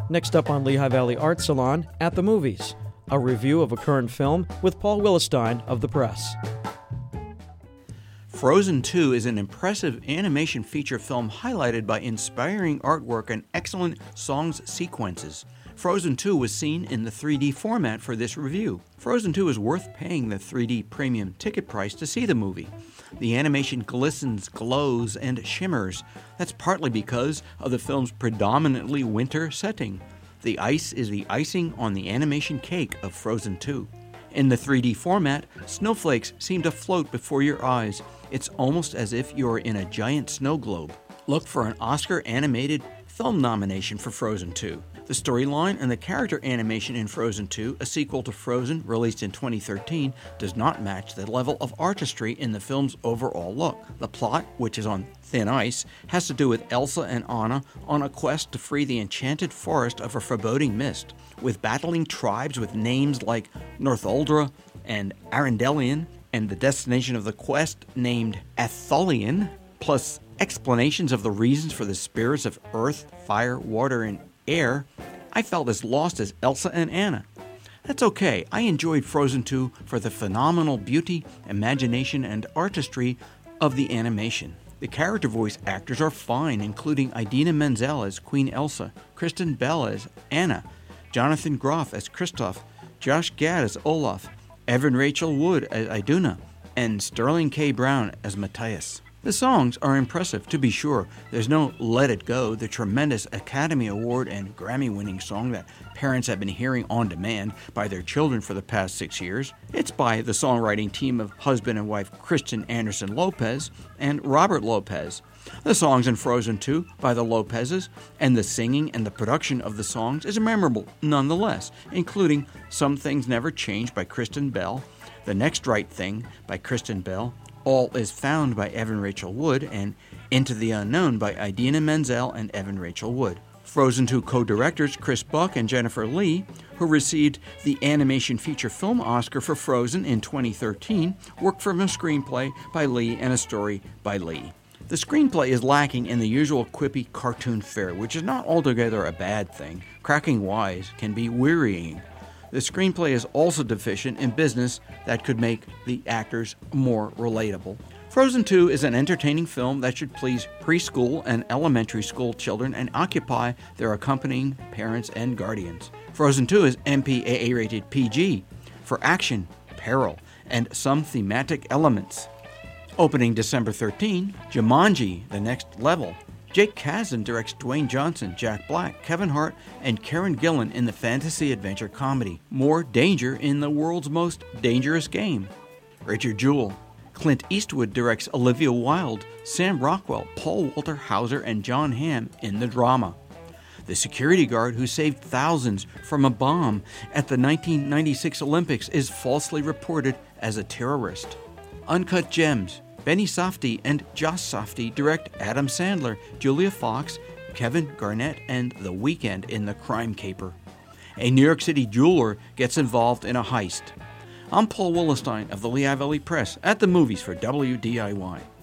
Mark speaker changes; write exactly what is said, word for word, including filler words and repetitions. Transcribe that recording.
Speaker 1: Next up on Lehigh Valley Art Salon, At the Movies, a review of a current film with Paul Willestein of The Press.
Speaker 2: Frozen two is an impressive animation feature film highlighted by inspiring artwork and excellent songs sequences. Frozen two was seen in the three D format for this review. Frozen two is worth paying the three D premium ticket price to see the movie. The animation glistens, glows, and shimmers. That's partly because of the film's predominantly winter setting. The ice is the icing on the animation cake of Frozen two. In the three D format, snowflakes seem to float before your eyes. It's almost as if you're in a giant snow globe. Look for an Oscar animated film nomination for Frozen two. The storyline and the character animation in Frozen two, a sequel to Frozen released in twenty thirteen, does not match the level of artistry in the film's overall look. The plot, which is on thin ice, has to do with Elsa and Anna on a quest to free the enchanted forest of a foreboding mist, with battling tribes with names like Northuldra and Arendelian, and the destination of the quest named Atholian, plus explanations of the reasons for the spirits of earth, fire, water, and air. I felt as lost as Elsa and Anna. That's okay. I enjoyed Frozen two for the phenomenal beauty, imagination, and artistry of the animation. The character voice actors are fine, including Idina Menzel as Queen Elsa, Kristen Bell as Anna, Jonathan Groff as Kristoff, Josh Gad as Olaf, Evan Rachel Wood as Iduna, and Sterling K. Brown as Matthias. The songs are impressive, to be sure. There's no Let It Go, the tremendous Academy Award and Grammy-winning song that parents have been hearing on demand by their children for the past six years. It's by the songwriting team of husband and wife Kristen Anderson Lopez and Robert Lopez. The songs in Frozen two by the Lopezes, and the singing and the production of the songs is memorable nonetheless, including Some Things Never Change by Kristen Bell, The Next Right Thing by Kristen Bell, All Is Found by Evan Rachel Wood, and Into the Unknown by Idina Menzel and Evan Rachel Wood. Frozen two co-directors Chris Buck and Jennifer Lee, who received the Animation Feature Film Oscar for Frozen in twenty thirteen, worked from a screenplay by Lee and a story by Lee. The screenplay is lacking in the usual quippy cartoon fare, which is not altogether a bad thing. Cracking wise can be wearying. The screenplay is also deficient in business that could make the actors more relatable. Frozen two is an entertaining film that should please preschool and elementary school children and occupy their accompanying parents and guardians. Frozen two is M P A A rated P G for action, peril, and some thematic elements. Opening December thirteenth, Jumanji: The Next Level. Jake Kasdan directs Dwayne Johnson, Jack Black, Kevin Hart, and Karen Gillan in the fantasy adventure comedy More Danger in the World's Most Dangerous Game. Richard Jewell. Clint Eastwood directs Olivia Wilde, Sam Rockwell, Paul Walter Hauser, and John Hamm in the drama. The security guard who saved thousands from a bomb at the nineteen ninety-six Olympics is falsely reported as a terrorist. Uncut Gems. Benny Safdie and Josh Safdie direct Adam Sandler, Julia Fox, Kevin Garnett, and The Weeknd in The Crime Caper. A New York City jeweler gets involved in a heist. I'm Paul Willestein of the Lehigh Valley Press at the movies for W D I Y.